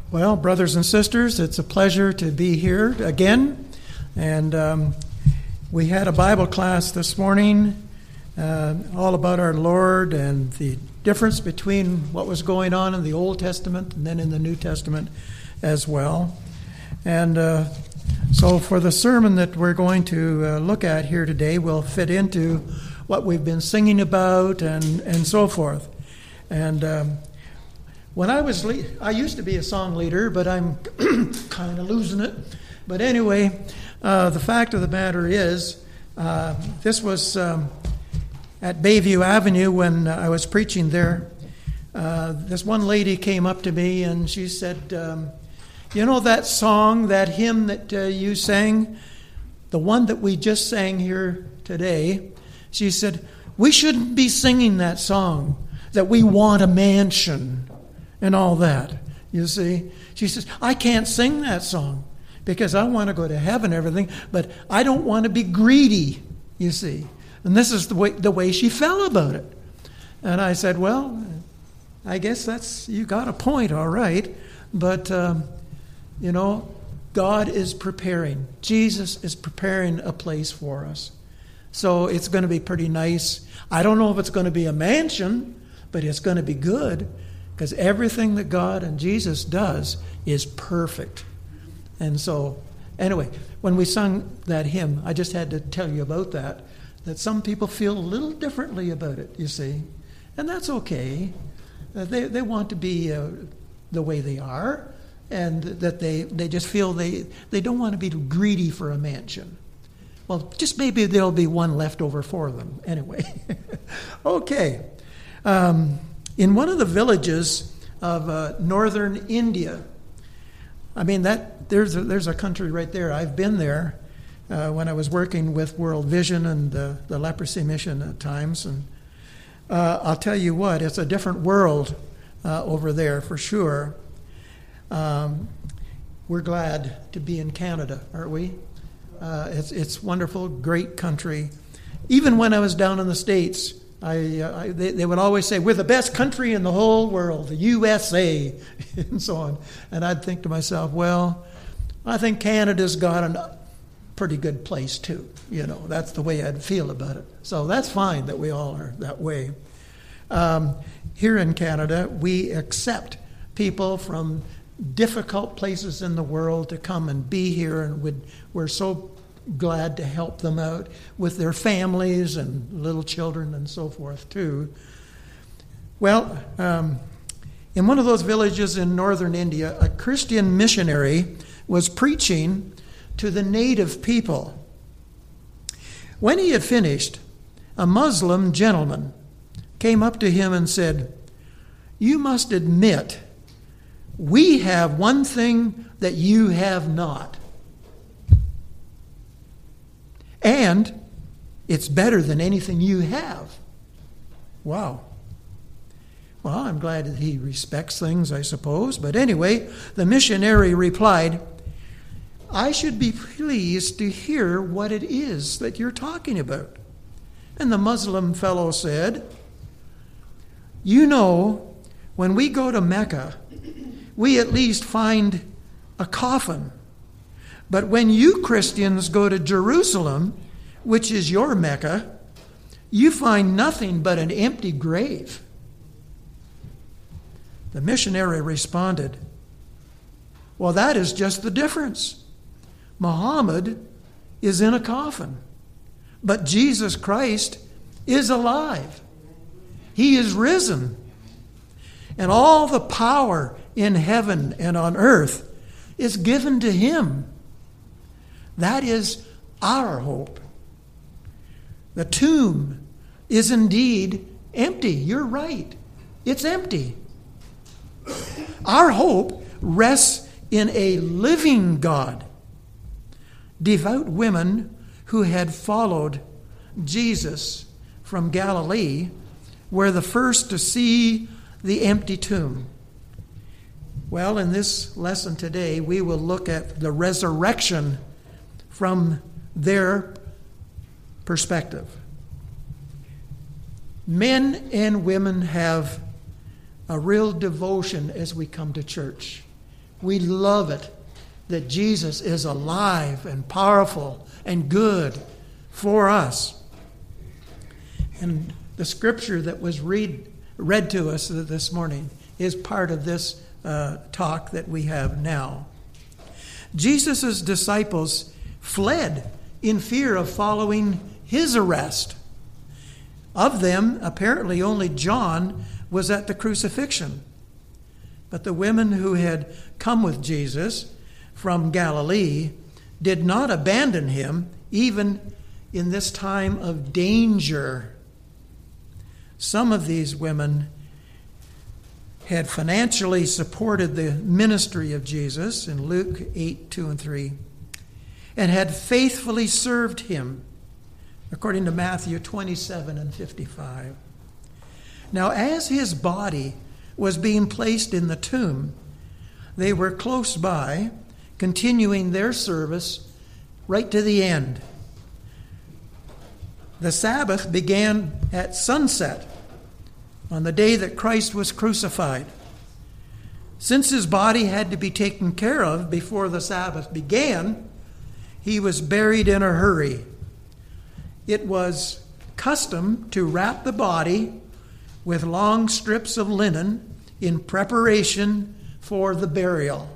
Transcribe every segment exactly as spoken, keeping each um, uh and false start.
Well, brothers and sisters, it's a pleasure to be here again. And um, we had a Bible class this morning uh, all about our Lord and the difference between what was going on in the Old Testament and then in the New Testament as well. And uh, so for the sermon that we're going to uh, look at here today will fit into what we've been singing about and, and so forth. And um, when I was, le- I used to be a song leader, but I'm kind of losing it. But anyway, uh, the fact of the matter is, uh, this was um, at Bayview Avenue when I was preaching there. Uh, this one lady came up to me and she said, um, you know that song, that hymn that uh, you sang, the one that we just sang here today, she said, we shouldn't be singing that song, that we want a mansion and all that, you see. She says, I can't sing that song because I want to go to heaven and everything, but I don't want to be greedy, you see. And this is the way, the way she felt about it. And I said, well, I guess that's, you got a point, all right. But, um, you know, God is preparing. Jesus is preparing a place for us. So it's going to be pretty nice. I don't know if it's going to be a mansion, but it's going to be good. Because everything that God and Jesus does is perfect. And so, anyway, when we sung that hymn, I just had to tell you about that, that some people feel a little differently about it, you see. And that's okay. Uh, they they want to be uh, the way they are, and that they, they just feel they, they don't want to be greedy for a mansion. Well, just maybe there'll be one left over for them. Anyway. Okay. Um... In one of the villages of uh, northern India, I mean, that there's a, there's a country right there. I've been there uh, when I was working with World Vision and uh, the leprosy mission at times. And uh, I'll tell you what, it's a different world uh, over there for sure. Um, we're glad to be in Canada, aren't we? Uh, it's it's wonderful, great country. Even when I was down in the States, I, uh, I they, they would always say, we're the best country in the whole world, the U S A, and so on. And I'd think to myself, well, I think Canada's got a pretty good place too. You know, that's the way I'd feel about it. So that's fine that we all are that way. Um, here in Canada, we accept people from difficult places in the world to come and be here, and would, we're so glad to help them out with their families and little children and so forth too. Well, um, in one of those villages in northern India, a Christian missionary was preaching to the native people. When he had finished, a Muslim gentleman came up to him and said, you must admit, we have one thing that you have not. And it's better than anything you have. Wow. Well, I'm glad that he respects things, I suppose. But anyway, the missionary replied, I should be pleased to hear what it is that you're talking about. And the Muslim fellow said, you know, when we go to Mecca, we at least find a coffin. But when you Christians go to Jerusalem, which is your Mecca, you find nothing but an empty grave. The missionary responded, well, that is just the difference. Muhammad is in a coffin, but Jesus Christ is alive. He is risen. And all the power in heaven and on earth is given to him. That is our hope. The tomb is indeed empty. You're right. It's empty. Our hope rests in a living God. Devout women who had followed Jesus from Galilee were the first to see the empty tomb. Well, in this lesson today, we will look at the resurrection from their perspective. Men and women have a real devotion as we come to church. We love it that Jesus is alive and powerful and good for us. And the scripture that was read, read to us this morning is part of this uh, talk that we have now. Jesus' disciples fled in fear of following his arrest. Of them, apparently only John was at the crucifixion. But the women who had come with Jesus from Galilee did not abandon him, even in this time of danger. Some of these women had financially supported the ministry of Jesus in Luke eight, two and three, and had faithfully served him, according to Matthew twenty-seven and fifty-five. Now, as his body was being placed in the tomb, they were close by, continuing their service right to the end. The Sabbath began at sunset on the day that Christ was crucified. Since his body had to be taken care of before the Sabbath began, he was buried in a hurry. It was custom to wrap the body with long strips of linen in preparation for the burial.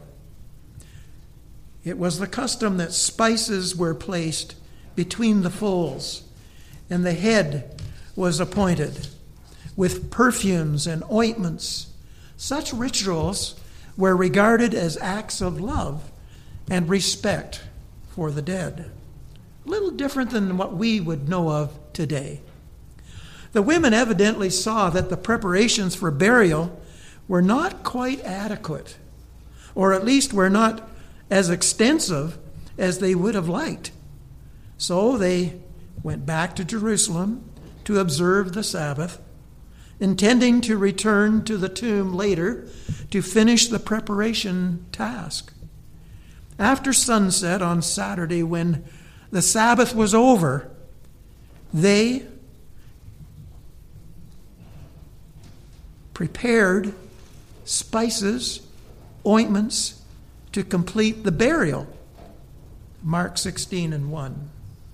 It was the custom that spices were placed between the folds, and the head was appointed with perfumes and ointments. Such rituals were regarded as acts of love and respect for the dead. A little different than what we would know of today. The women evidently saw that the preparations for burial were not quite adequate, or at least were not as extensive as they would have liked. So they went back to Jerusalem to observe the Sabbath, intending to return to the tomb later to finish the preparation task. After sunset on Saturday, when the Sabbath was over, they prepared spices, ointments to complete the burial. Mark sixteen and one.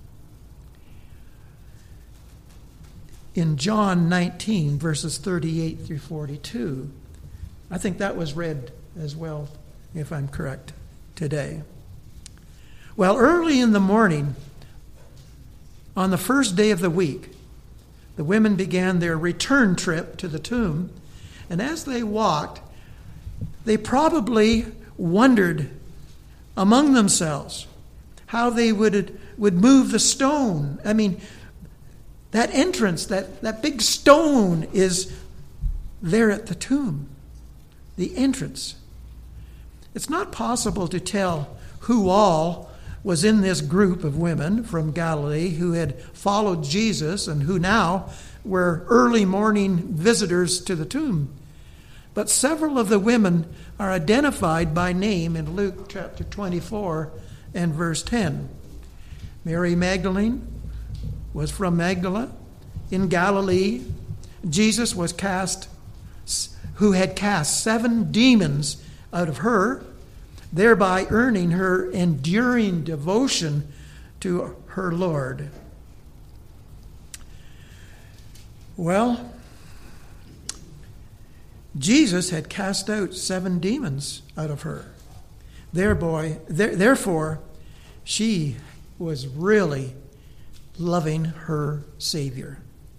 In John nineteen, verses thirty-eight through forty-two, I think that was read as well, if I'm correct, today. Well, early in the morning, on the first day of the week, the women began their return trip to the tomb, and as they walked, they probably wondered among themselves how they would, would move the stone. I mean, that entrance, that, that big stone is there at the tomb, the entrance. It's not possible to tell who all was in this group of women from Galilee who had followed Jesus and who now were early morning visitors to the tomb. But several of the women are identified by name in Luke chapter twenty-four and verse ten. Mary Magdalene was from Magdala in Galilee. Jesus was cast, who had cast seven demons out of her, thereby earning her enduring devotion to her Lord. Well, Jesus had cast out seven demons out of her. Thereby, therefore, she was really loving her Savior.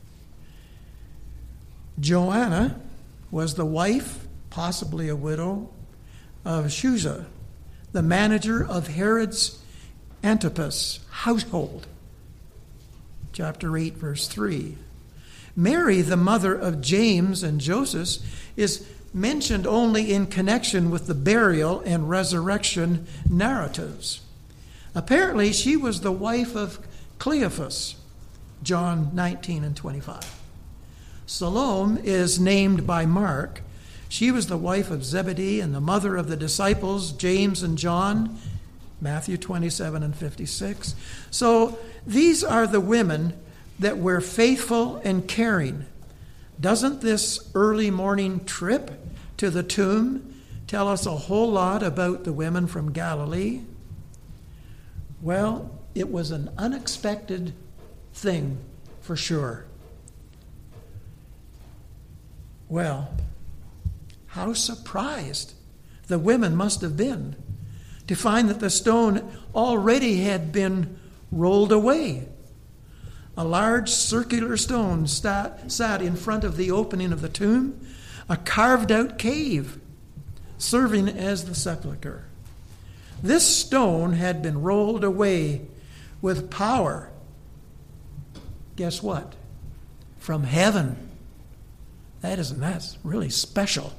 Joanna was the wife, possibly a widow, of Chuza, the manager of Herod's Antipas household. Chapter eight, verse three. Mary, the mother of James and Joseph, is mentioned only in connection with the burial and resurrection narratives. Apparently, she was the wife of Cleophas, John nineteen and twenty-five. Salome is named by Mark. She was the wife of Zebedee and the mother of the disciples, James and John, Matthew twenty-seven and fifty-six. So these are the women that were faithful and caring. Doesn't this early morning trip to the tomb tell us a whole lot about the women from Galilee? Well, it was an unexpected thing for sure. Well, how surprised the women must have been to find that the stone already had been rolled away. A large circular stone sat, sat in front of the opening of the tomb, a carved-out cave, serving as the sepulchre. This stone had been rolled away with power. Guess what? From heaven. That isn't that's really special.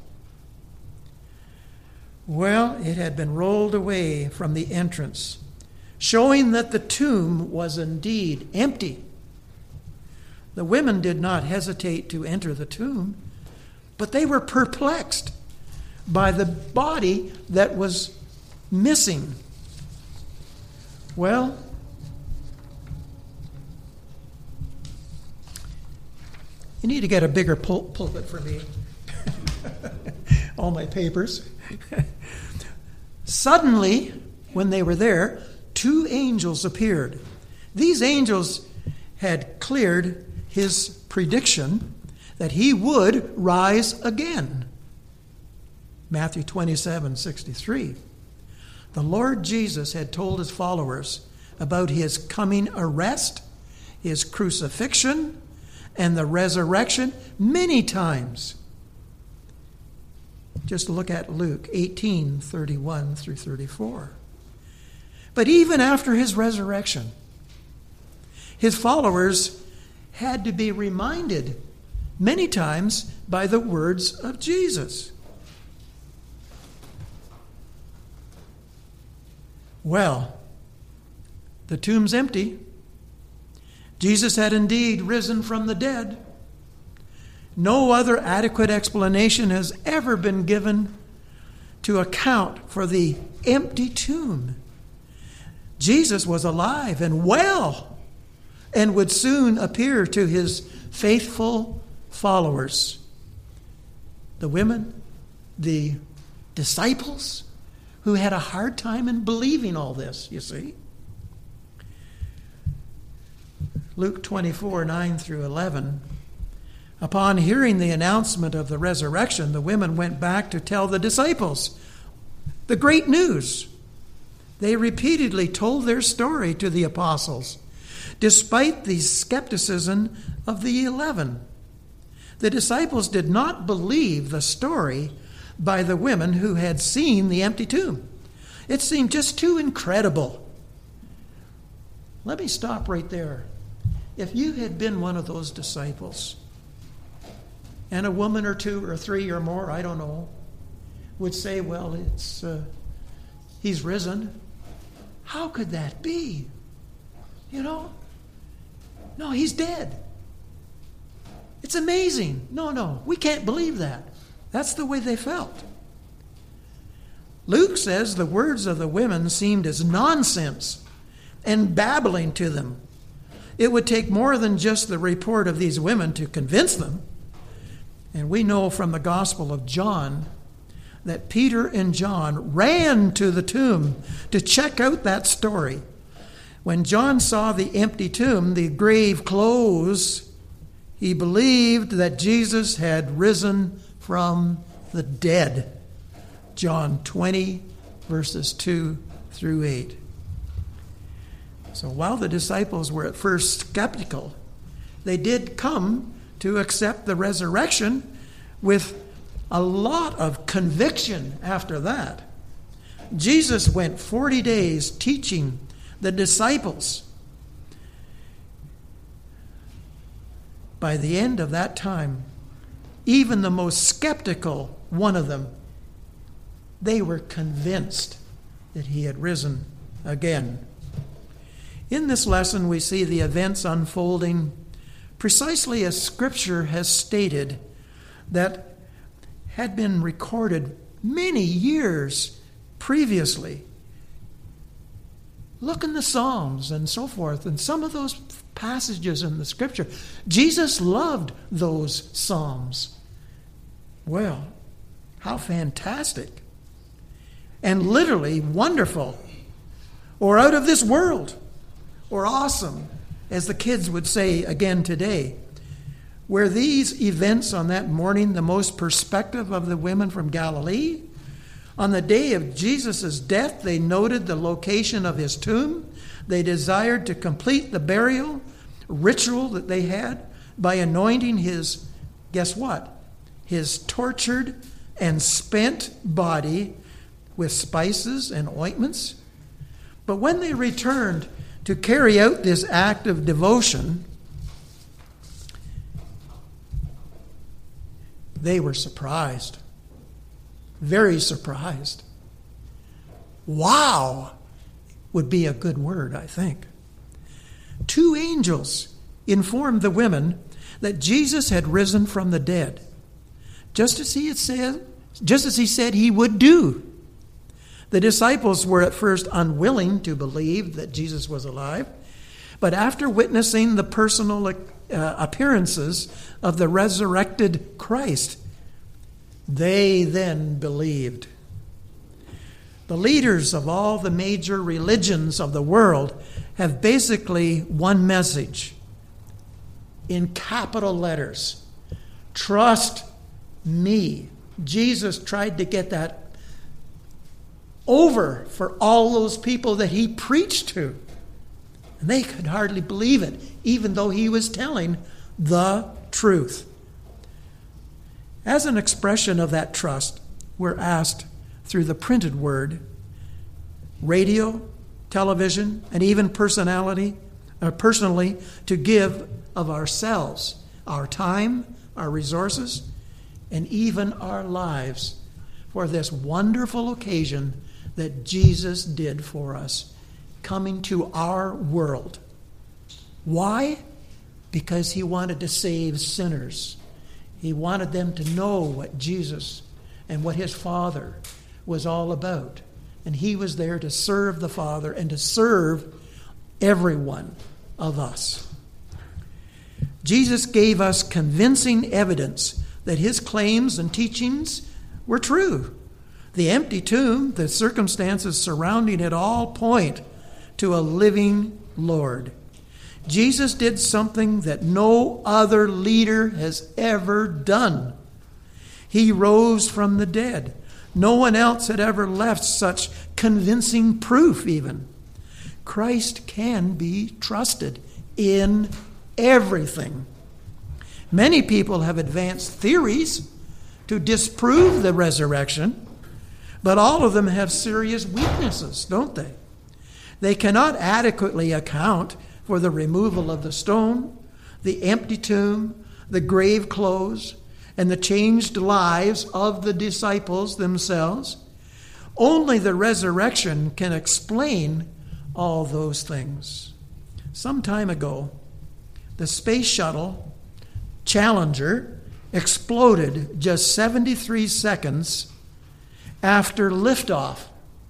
Well, it had been rolled away from the entrance, showing that the tomb was indeed empty. The women did not hesitate to enter the tomb, but they were perplexed by the body that was missing. Well, you need to get a bigger pul- pulpit for me. All my papers. Suddenly, when they were there, two angels appeared. These angels had cleared his prediction that he would rise again. Matthew twenty-seven sixty-three. The Lord Jesus had told his followers about his coming arrest, his crucifixion, and the resurrection many times. Just look at Luke eighteen thirty-one through thirty-four. But even after his resurrection, his followers had to be reminded many times by the words of Jesus. Well, the tomb's empty. Jesus had indeed risen from the dead. No other adequate explanation has ever been given to account for the empty tomb. Jesus was alive and well and would soon appear to his faithful followers. The women, the disciples, who had a hard time in believing all this, you see. Luke twenty-four, nine through eleven. Upon hearing the announcement of the resurrection, the women went back to tell the disciples the great news. They repeatedly told their story to the apostles, despite the skepticism of the eleven. The disciples did not believe the story by the women who had seen the empty tomb. It seemed just too incredible. Let me stop right there. If you had been one of those disciples, and a woman or two or three or more, I don't know, would say, well, it's uh, he's risen. How could that be? You know? No, he's dead. It's amazing. No, no, we can't believe that. That's the way they felt. Luke says the words of the women seemed as nonsense and babbling to them. It would take more than just the report of these women to convince them. And we know from the Gospel of John that Peter and John ran to the tomb to check out that story. When John saw the empty tomb, the grave closed, he believed that Jesus had risen from the dead. John twenty, verses two through eight. So while the disciples were at first skeptical, they did come to accept the resurrection with a lot of conviction after that. Jesus went forty days teaching the disciples. By the end of that time, even the most skeptical one of them, they were convinced that he had risen again. In this lesson, we see the events unfolding precisely as Scripture has stated that had been recorded many years previously. Look in the Psalms and so forth, and some of those passages in the Scripture. Jesus loved those Psalms. Well, how fantastic. and literally wonderful, or out of this world, or awesome, as the kids would say again today. Were these events on that morning the most perspective of the women from Galilee? On the day of Jesus' death, they noted the location of his tomb. They desired to complete the burial ritual that they had by anointing his, guess what? His tortured and spent body with spices and ointments. But when they returned to carry out this act of devotion, they were surprised. Very surprised. Wow would be a good word, I think. Two angels informed the women that Jesus had risen from the dead, just as he had said, just as he said he would do. The disciples were at first unwilling to believe that Jesus was alive, but after witnessing the personal uh, appearances of the resurrected Christ, they then believed. The leaders of all the major religions of the world have basically one message in capital letters: trust me. Jesus tried to get that over for all those people that he preached to. And they could hardly believe it, even though he was telling the truth. As an expression of that trust, we're asked through the printed word, radio, television, and even personality, or personally, to give of ourselves, our time, our resources, and even our lives for this wonderful occasion that Jesus did for us, coming to our world. Why? Because he wanted to save sinners. He wanted them to know what Jesus and what his Father was all about. And he was there to serve the Father and to serve every one of us. Jesus gave us convincing evidence that his claims and teachings were true. The empty tomb, the circumstances surrounding it all point to a living Lord. Jesus did something that no other leader has ever done. He rose from the dead. No one else had ever left such convincing proof even. Christ can be trusted in everything. Many people have advanced theories to disprove the resurrection, but all of them have serious weaknesses, don't they? They cannot adequately account for the removal of the stone, the empty tomb, the grave clothes, and the changed lives of the disciples themselves. Only the resurrection can explain all those things. Some time ago, the space shuttle Challenger exploded just seventy-three seconds after liftoff.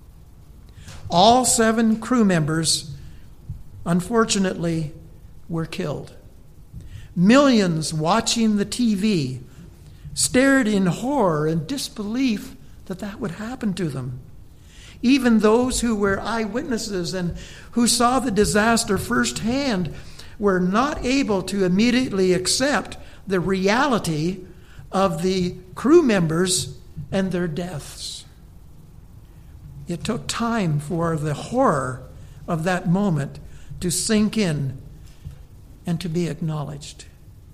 All seven crew members, unfortunately, were killed. Millions watching the T V stared in horror and disbelief that that would happen to them. Even those who were eyewitnesses and who saw the disaster firsthand were not able to immediately accept the reality of the crew members and their deaths. It took time for the horror of that moment to sink in and to be acknowledged.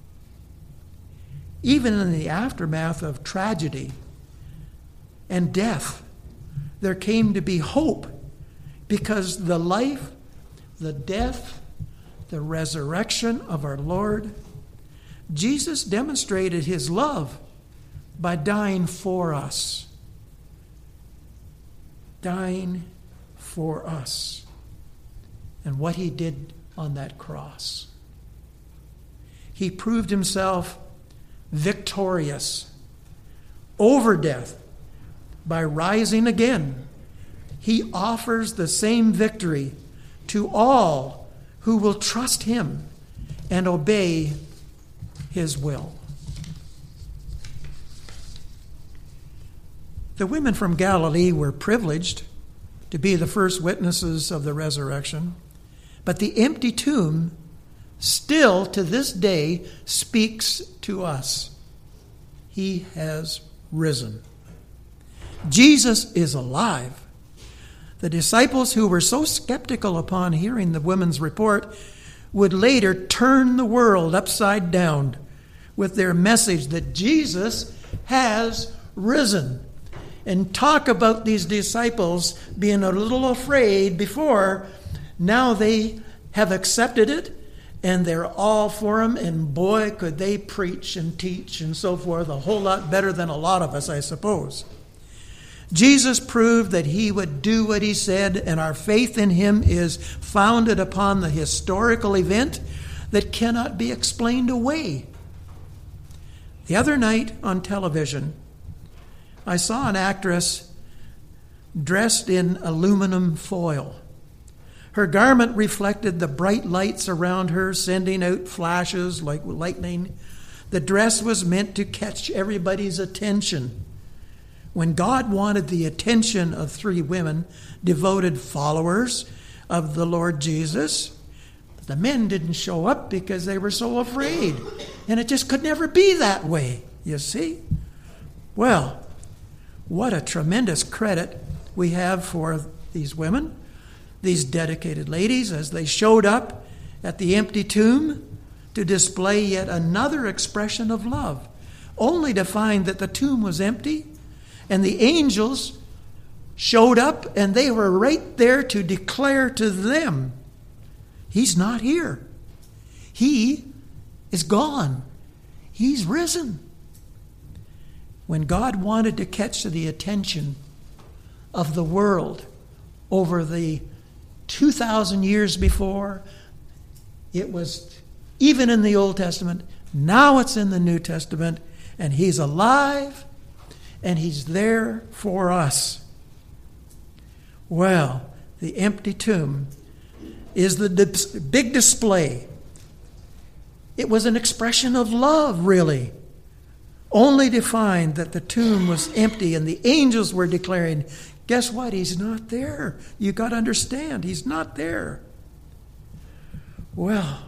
Even in the aftermath of tragedy and death, there came to be hope, because the life, the death, the resurrection of our Lord, Jesus demonstrated his love by dying for us. Dying for us. And what he did on that cross. He proved himself victorious over death by rising again. He offers the same victory to all who will trust him and obey his will. The women from Galilee were privileged to be the first witnesses of the resurrection, but the empty tomb still to this day speaks to us. He has risen. Jesus is alive. The disciples who were so skeptical upon hearing the women's report would later turn the world upside down with their message that Jesus has risen, and talk about these disciples being a little afraid before. Now they have accepted it, and they're all for him, and boy, could they preach and teach and so forth a whole lot better than a lot of us, I suppose. Jesus proved that he would do what he said, and our faith in him is founded upon the historical event that cannot be explained away. The other night on television, I saw an actress dressed in aluminum foil. Her garment reflected the bright lights around her, sending out flashes like lightning. The dress was meant to catch everybody's attention. When God wanted the attention of three women, devoted followers of the Lord Jesus, the men didn't show up because they were so afraid. And it just could never be that way, you see? Well, what a tremendous credit we have for these women, these dedicated ladies, as they showed up at the empty tomb to display yet another expression of love, only to find that the tomb was empty, and the angels showed up, and they were right there to declare to them, he's not here. He is gone. He's risen. When God wanted to catch the attention of the world over the two thousand years before, it was even in the Old Testament, now it's in the New Testament, and he's alive, and he's there for us. Well, the empty tomb is the dis- big display. It was an expression of love, really, only to find that the tomb was empty and the angels were declaring, guess what? He's not there. You got to understand, he's not there. Well,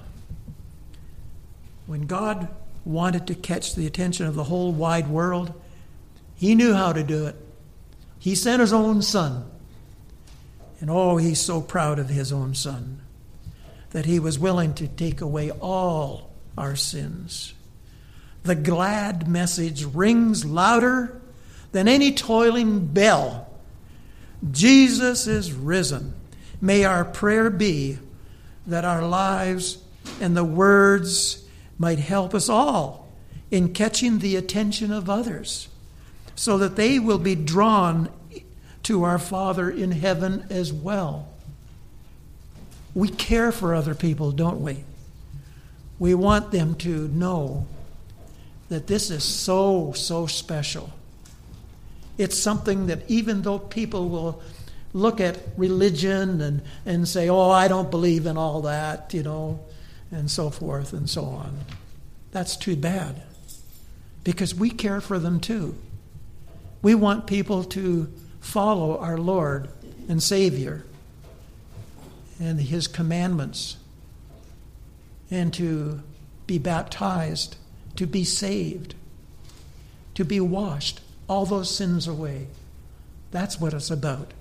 when God wanted to catch the attention of the whole wide world, he knew how to do it. He sent his own son. And oh, he's so proud of his own son that he was willing to take away all our sins. The glad message rings louder than any toiling bell. Jesus is risen. May our prayer be that our lives and the words might help us all in catching the attention of others, so that they will be drawn to our Father in heaven as well. We care for other people, don't we? We want them to know that this is so, so special. It's something that even though people will look at religion and, and say, oh, I don't believe in all that, you know, and so forth and so on. That's too bad, because we care for them too. We want people to follow our Lord and Savior and his commandments, and to be baptized, to be saved, to be washed, all those sins away. That's what it's about.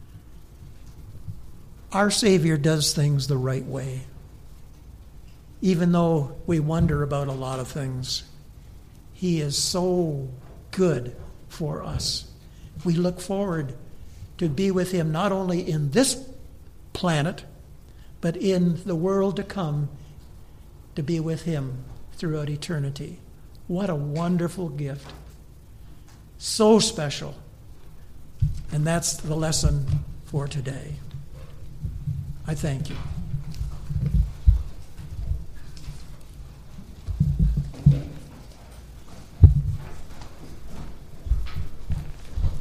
Our Savior does things the right way, even though we wonder about a lot of things. He is so good for us. We look forward to be with him not only in this planet, but in the world to come, to be with him throughout eternity. What a wonderful gift. So special. And that's the lesson for today. I thank you.